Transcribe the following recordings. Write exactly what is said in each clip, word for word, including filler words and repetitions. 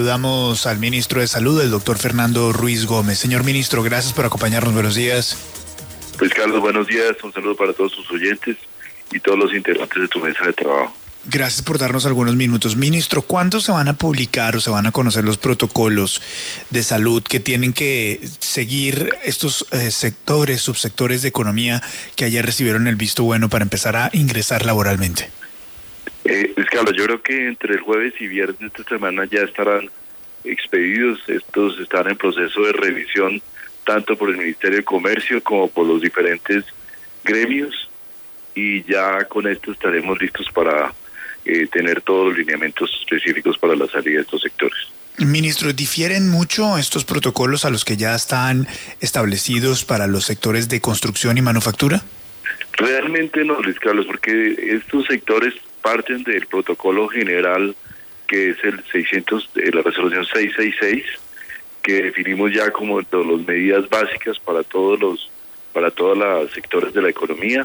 Saludamos al ministro de Salud, el doctor Fernando Ruiz Gómez. Señor ministro, gracias por acompañarnos. Buenos días. Pues Carlos, buenos días. Un saludo para todos sus oyentes y todos los integrantes de tu mesa de trabajo. Gracias por darnos algunos minutos. Ministro, ¿cuándo se van a publicar o se van a conocer los protocolos de salud que tienen que seguir estos eh, sectores, subsectores de economía que ayer recibieron el visto bueno para empezar a ingresar laboralmente? Eh, pues Carlos, yo creo que entre el jueves y viernes de esta semana ya estarán expedidos. Estos están en proceso de revisión tanto por el Ministerio de Comercio como por los diferentes gremios, y ya con esto estaremos listos para eh, tener todos los lineamientos específicos para la salida de estos sectores. Ministro, ¿difieren mucho estos protocolos a los que ya están establecidos para los sectores de construcción y manufactura? Realmente no, Luis Carlos, porque estos sectores parten del protocolo general, que es el seiscientos, eh, la resolución seiscientos sesenta y seis, que definimos ya como las medidas básicas para todos los, para todos los sectores de la economía,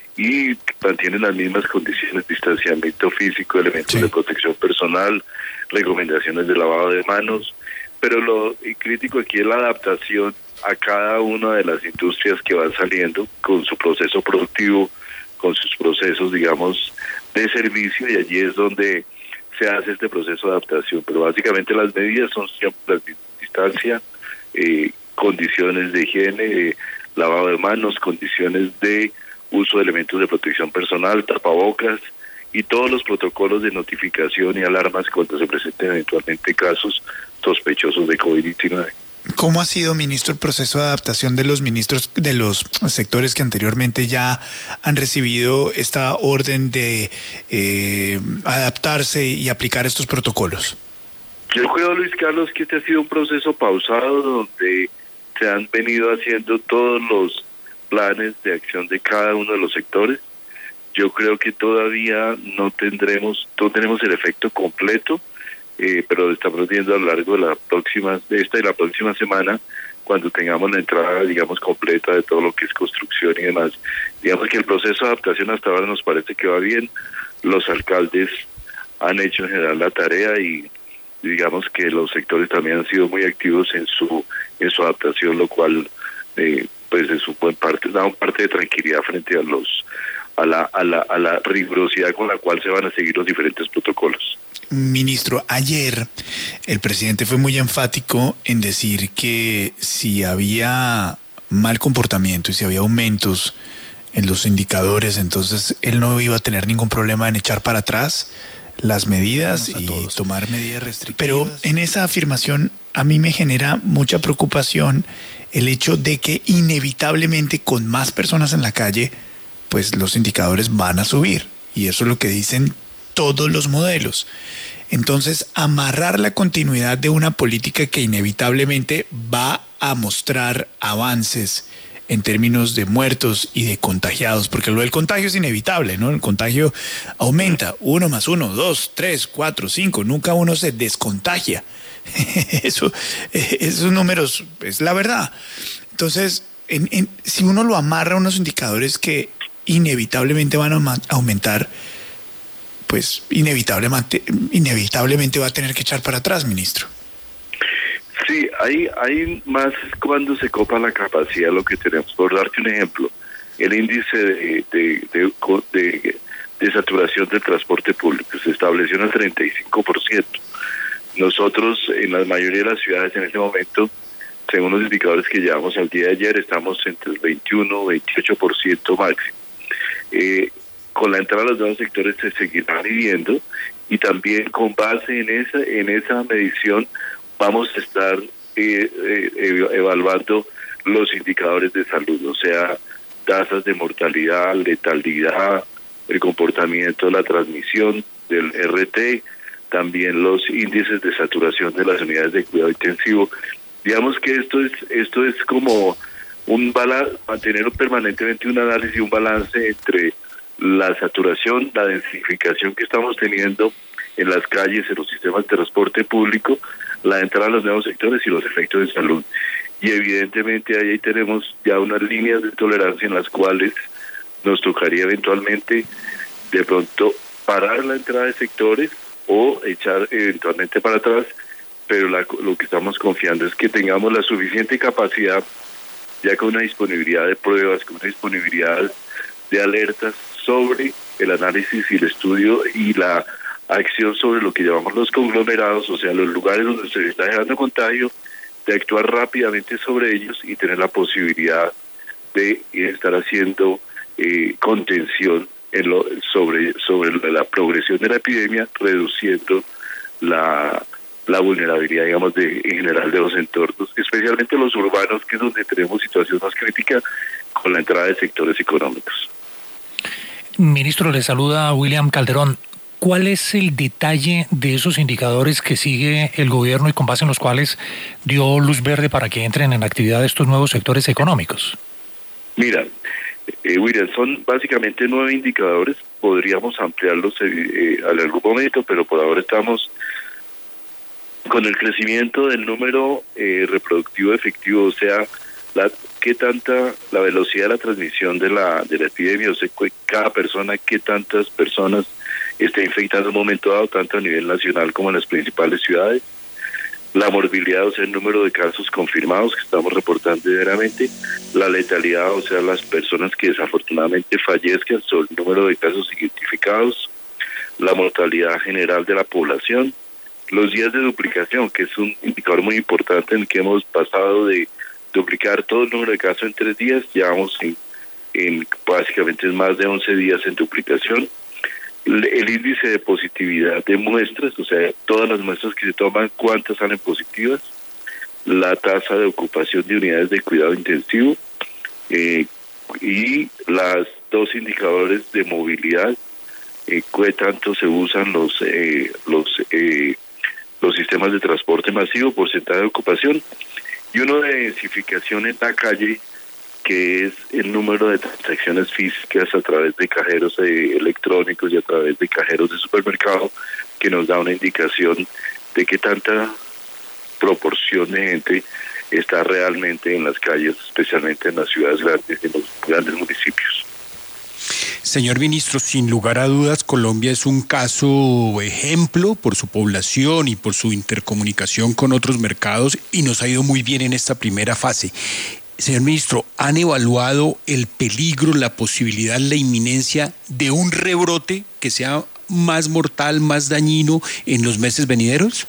y mantienen las mismas condiciones: distanciamiento físico, elementos sí. de protección personal, recomendaciones de lavado de manos. Pero lo crítico aquí es la adaptación a cada una de las industrias que van saliendo con su proceso productivo, con sus procesos, digamos, de servicio, y allí es donde se hace este proceso de adaptación. Pero básicamente las medidas son siempre la distancia, eh, condiciones de higiene, eh, lavado de manos, condiciones de uso de elementos de protección personal, tapabocas, y todos los protocolos de notificación y alarmas cuando se presenten eventualmente casos sospechosos de COVID diecinueve. ¿Cómo ha sido, ministro, el proceso de adaptación de los ministros de los sectores que anteriormente ya han recibido esta orden de eh, adaptarse y aplicar estos protocolos? Yo creo, Luis Carlos, que este ha sido un proceso pausado donde se han venido haciendo todos los planes de acción de cada uno de los sectores. Yo creo que todavía no tendremos, no tenemos el efecto completo. Eh, pero estamos viendo a lo largo de la próxima, de esta y la próxima semana, cuando tengamos la entrada, digamos, completa de todo lo que es construcción y demás. Digamos que el proceso de adaptación hasta ahora nos parece que va bien. Los alcaldes han hecho en general la tarea, y digamos que los sectores también han sido muy activos en su en su adaptación, lo cual eh, pues es un buen parte, da un parte de tranquilidad frente a los a la a la a la rigurosidad con la cual se van a seguir los diferentes protocolos. Ministro, ayer el presidente fue muy enfático en decir que si había mal comportamiento y si había aumentos en los indicadores, entonces él no iba a tener ningún problema en echar para atrás las medidas y todos. tomar medidas restrictivas. Pero en esa afirmación a mí me genera mucha preocupación el hecho de que inevitablemente con más personas en la calle, pues los indicadores van a subir, y eso es lo que dicen todos los modelos. Entonces, amarrar la continuidad de una política que inevitablemente va a mostrar avances en términos de muertos y de contagiados, porque lo del contagio es inevitable, ¿no? El contagio aumenta, uno más uno, dos, tres, cuatro, cinco, nunca uno se descontagia. Eso, esos números es la verdad. Entonces, en, en, si uno lo amarra a unos indicadores que inevitablemente van a aumentar, pues inevitablemente, inevitablemente va a tener que echar para atrás, ministro. Sí, hay, hay más cuando se copa la capacidad, lo que tenemos. Por darte un ejemplo, el índice de, de, de, de, de saturación del transporte público se estableció en el treinta y cinco por ciento. Nosotros, en la mayoría de las ciudades en este momento, según los indicadores que llevamos al día de ayer, estamos entre el veintiuno, veintiocho por ciento máximo. Eh, con la entrada de los nuevos sectores se seguirá midiendo, y también con base en esa en esa medición vamos a estar eh, eh, evaluando los indicadores de salud, o sea, tasas de mortalidad, letalidad, el comportamiento, la transmisión del R T, también los índices de saturación de las unidades de cuidado intensivo. Digamos que esto es esto es como un balance, mantener permanentemente un análisis y un balance entre la saturación, la densificación que estamos teniendo en las calles, en los sistemas de transporte público, la entrada a los nuevos sectores y los efectos de salud. Y evidentemente ahí tenemos ya unas líneas de tolerancia en las cuales nos tocaría eventualmente de pronto parar la entrada de sectores o echar eventualmente para atrás pero la, lo que estamos confiando es que tengamos la suficiente capacidad, ya con una disponibilidad de pruebas, con una disponibilidad de alertas sobre el análisis y el estudio y la acción sobre lo que llamamos los conglomerados, o sea, los lugares donde se está generando contagio, de actuar rápidamente sobre ellos y tener la posibilidad de estar haciendo eh, contención en lo, sobre, sobre la progresión de la epidemia, reduciendo la, la vulnerabilidad, digamos, de, en general de los entornos, especialmente los urbanos, que es donde tenemos situación más crítica con la entrada de sectores económicos. Ministro, le saluda William Calderón. ¿Cuál es el detalle de esos indicadores que sigue el gobierno y con base en los cuales dio luz verde para que entren en actividad estos nuevos sectores económicos? Mira, eh, William, son básicamente nueve indicadores. Podríamos ampliarlos eh, eh, en algún momento, pero por ahora estamos con el crecimiento del número eh, reproductivo efectivo, o sea, la, qué tanta la velocidad de la transmisión de la de la epidemia, o sea, cada persona, qué tantas personas está infectando en un momento dado, tanto a nivel nacional como en las principales ciudades. La morbilidad, o sea, el número de casos confirmados que estamos reportando diariamente. La letalidad, o sea, las personas que desafortunadamente fallezcan, sobre el número de casos identificados. La mortalidad general de la población. Los días de duplicación, que es un indicador muy importante en el que hemos pasado de duplicar todo el número de casos en tres días, ya vamos en, en básicamente más de once días en duplicación. El índice de positividad de muestras, o sea, todas las muestras que se toman, cuántas salen positivas, la tasa de ocupación de unidades de cuidado intensivo eh, y las dos indicadores de movilidad, eh, qué tanto se usan los eh, los eh, los sistemas de transporte masivo, porcentaje de ocupación, y uno de densificación en la calle, que es el número de transacciones físicas a través de cajeros eh, electrónicos y a través de cajeros de supermercado, que nos da una indicación de qué tanta proporción de gente está realmente en las calles, especialmente en las ciudades grandes, en los grandes municipios. Señor ministro, sin lugar a dudas, Colombia es un caso ejemplo por su población y por su intercomunicación con otros mercados y nos ha ido muy bien en esta primera fase. Señor ministro, ¿han evaluado el peligro, la posibilidad, la inminencia de un rebrote que sea más mortal, más dañino en los meses venideros?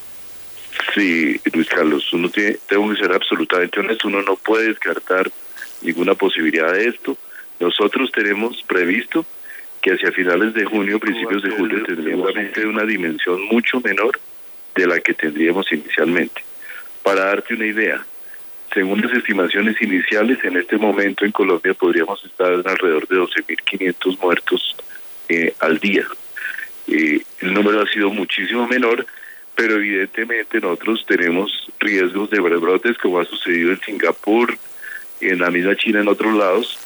Sí, Luis Carlos, uno tiene, tengo que ser absolutamente honesto, uno no puede descartar ninguna posibilidad de esto. Nosotros tenemos previsto que hacia finales de junio, principios de julio, tendríamos una dimensión mucho menor de la que tendríamos inicialmente. Para darte una idea, según las estimaciones iniciales, en este momento en Colombia podríamos estar en alrededor de doce mil quinientos muertos eh, al día. Eh, el número ha sido muchísimo menor, pero evidentemente nosotros tenemos riesgos de rebrotes, como ha sucedido en Singapur, en la misma China, en otros lados,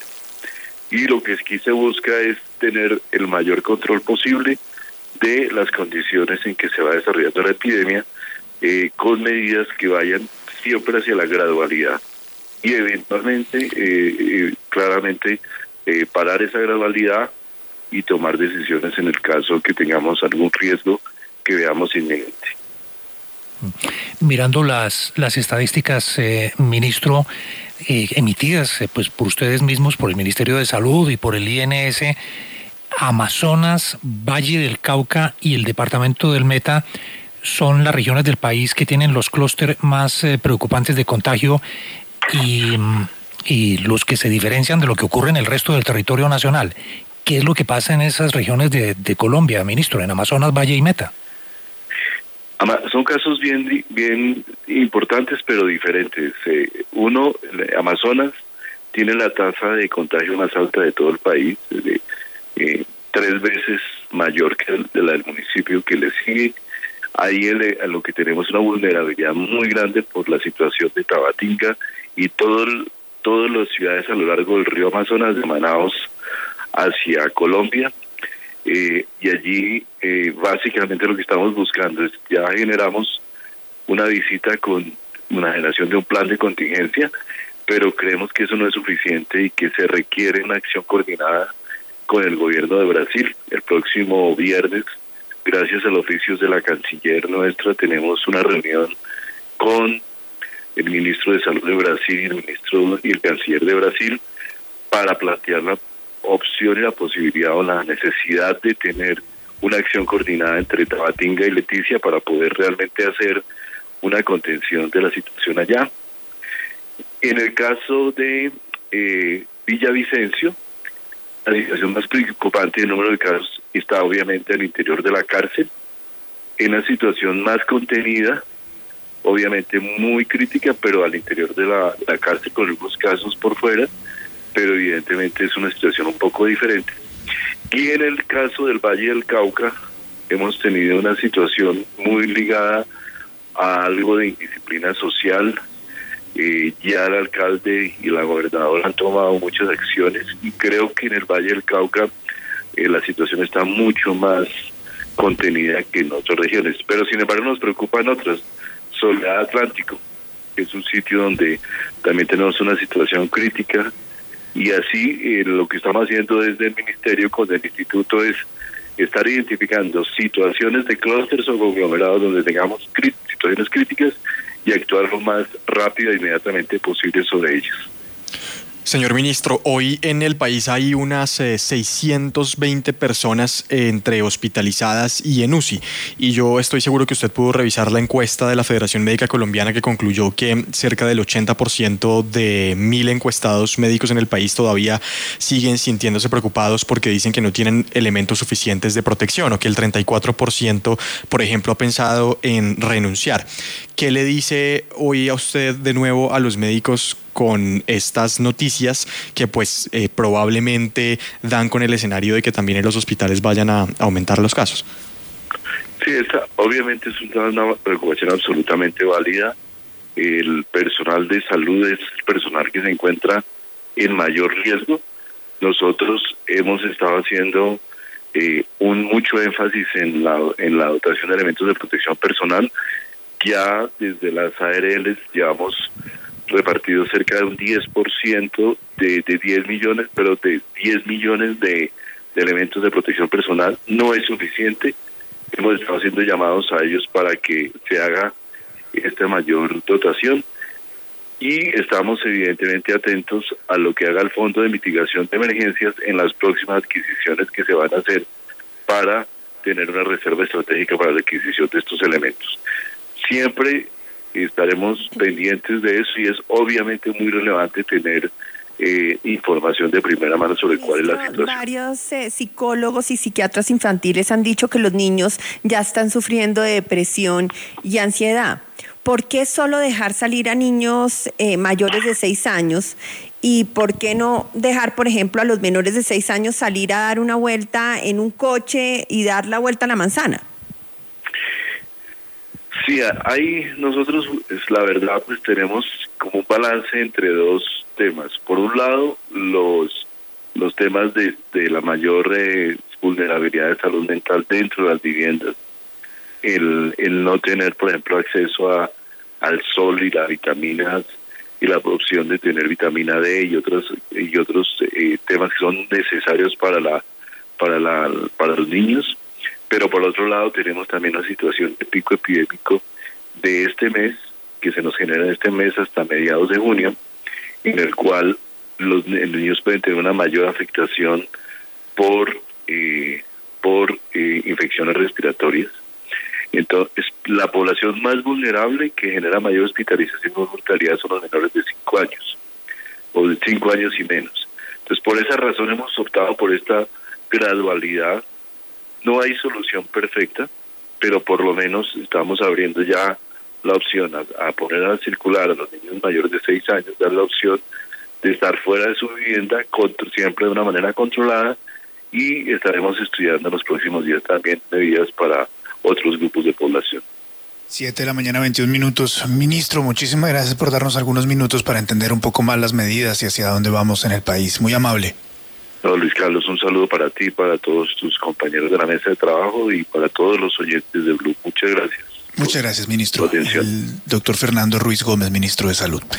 y lo que aquí se busca es tener el mayor control posible de las condiciones en que se va desarrollando la epidemia, eh, con medidas que vayan siempre hacia la gradualidad y eventualmente, eh, eh, claramente, eh, parar esa gradualidad y tomar decisiones en el caso que tengamos algún riesgo que veamos inminente. Mirando las, las estadísticas, eh, ministro, eh, emitidas eh, pues por ustedes mismos, por el Ministerio de Salud y por el I N S, Amazonas, Valle del Cauca y el departamento del Meta son las regiones del país que tienen los clústeres más eh, preocupantes de contagio y, y los que se diferencian de lo que ocurre en el resto del territorio nacional. ¿Qué es lo que pasa en esas regiones de, de Colombia, ministro, en Amazonas, Valle y Meta? Son casos bien bien importantes, pero diferentes. Eh, uno, Amazonas tiene la tasa de contagio más alta de todo el país, de, eh, tres veces mayor que el, de la del municipio que le sigue. Ahí el, a lo que tenemos una vulnerabilidad muy grande por la situación de Tabatinga y todo el, todas las ciudades a lo largo del río Amazonas de Manaos hacia Colombia. Eh, y allí eh, básicamente lo que estamos buscando es, ya generamos una visita con una generación de un plan de contingencia, pero creemos que eso no es suficiente y que se requiere una acción coordinada con el gobierno de Brasil. El próximo viernes gracias a los oficios de la canciller nuestra, tenemos una reunión con el ministro de Salud de Brasil y el ministro y el canciller de Brasil para plantear la opción y la posibilidad o la necesidad de tener una acción coordinada entre Tabatinga y Leticia para poder realmente hacer una contención de la situación allá. En el caso de eh, Villavicencio, la situación más preocupante del número de casos está obviamente al interior de la cárcel, en la situación más contenida, obviamente muy crítica, pero al interior de la, la cárcel con algunos casos por fuera, pero evidentemente es una situación un poco diferente. Y en el caso del Valle del Cauca, hemos tenido una situación muy ligada a algo de indisciplina social. Eh, ya el alcalde y la gobernadora han tomado muchas acciones y creo que en el Valle del Cauca eh, la situación está mucho más contenida que en otras regiones, pero sin embargo nos preocupan otras. Soledad Atlántico, que es un sitio donde también tenemos una situación crítica, y así eh, lo que estamos haciendo desde el ministerio con el instituto es estar identificando situaciones de clústeres o conglomerados donde tengamos cri- situaciones críticas y actuar lo más rápido e inmediatamente posible sobre ellas. Señor ministro, hoy en el país hay unas eh, seiscientas veinte personas eh, entre hospitalizadas y en U C I. Y yo estoy seguro que usted pudo revisar la encuesta de la Federación Médica Colombiana que concluyó que cerca del ochenta por ciento de mil encuestados médicos en el país todavía siguen sintiéndose preocupados porque dicen que no tienen elementos suficientes de protección, o que el treinta y cuatro por ciento, por ejemplo, ha pensado en renunciar. ¿Qué le dice hoy a usted de nuevo a los médicos con estas noticias que pues eh, probablemente dan con el escenario de que también en los hospitales vayan a aumentar los casos? Sí, esta obviamente es una preocupación absolutamente válida. El personal de salud es el personal que se encuentra en mayor riesgo. Nosotros hemos estado haciendo eh, un mucho énfasis en la, en la dotación de elementos de protección personal. Ya desde las A R Ls llevamos repartido cerca de un diez por ciento de, de diez millones, pero de diez millones de, de elementos de protección personal. No es suficiente. Hemos estado haciendo llamados a ellos para que se haga esta mayor dotación y estamos evidentemente atentos a lo que haga el Fondo de Mitigación de Emergencias en las próximas adquisiciones que se van a hacer para tener una reserva estratégica para la adquisición de estos elementos. Siempre estaremos pendientes de eso y es obviamente muy relevante tener eh, información de primera mano sobre cuál es la situación. Varios eh, psicólogos y psiquiatras infantiles han dicho que los niños ya están sufriendo de depresión y ansiedad. ¿Por qué solo dejar salir a niños eh, mayores de seis años? ¿Y por qué no dejar, por ejemplo, a los menores de seis años salir a dar una vuelta en un coche y dar la vuelta a la manzana? Sí, ahí nosotros, es la verdad, pues tenemos como un balance entre dos temas. Por un lado, los los temas de, de la mayor eh, vulnerabilidad de salud mental dentro de las viviendas. El, el no tener, por ejemplo, acceso a al sol y las vitaminas y la opción de tener vitamina D y otros y otros eh, temas que son necesarios para la para la para los niños. Pero por otro lado tenemos también una situación de pico epidémico de este mes, que se nos genera en este mes hasta mediados de junio, en el cual los niños pueden tener una mayor afectación por eh, por eh, infecciones respiratorias. Entonces, la población más vulnerable que genera mayor hospitalización o mortalidad son los menores de cinco años, o de cinco años y menos. Entonces, por esa razón hemos optado por esta gradualidad. No hay solución perfecta, pero por lo menos estamos abriendo ya la opción a, a poner a circular a los niños mayores de seis años, dar la opción de estar fuera de su vivienda, contra, siempre de una manera controlada, y estaremos estudiando en los próximos días también medidas para otros grupos de población. Siete de la mañana, veintiún minutos. Ministro, muchísimas gracias por darnos algunos minutos para entender un poco más las medidas y hacia dónde vamos en el país. Muy amable. No, Luis Carlos, un saludo para ti, para todos tus compañeros de la mesa de trabajo y para todos los oyentes de Blue. Muchas gracias. Muchas gracias, ministro. El doctor Fernando Ruiz Gómez, ministro de Salud.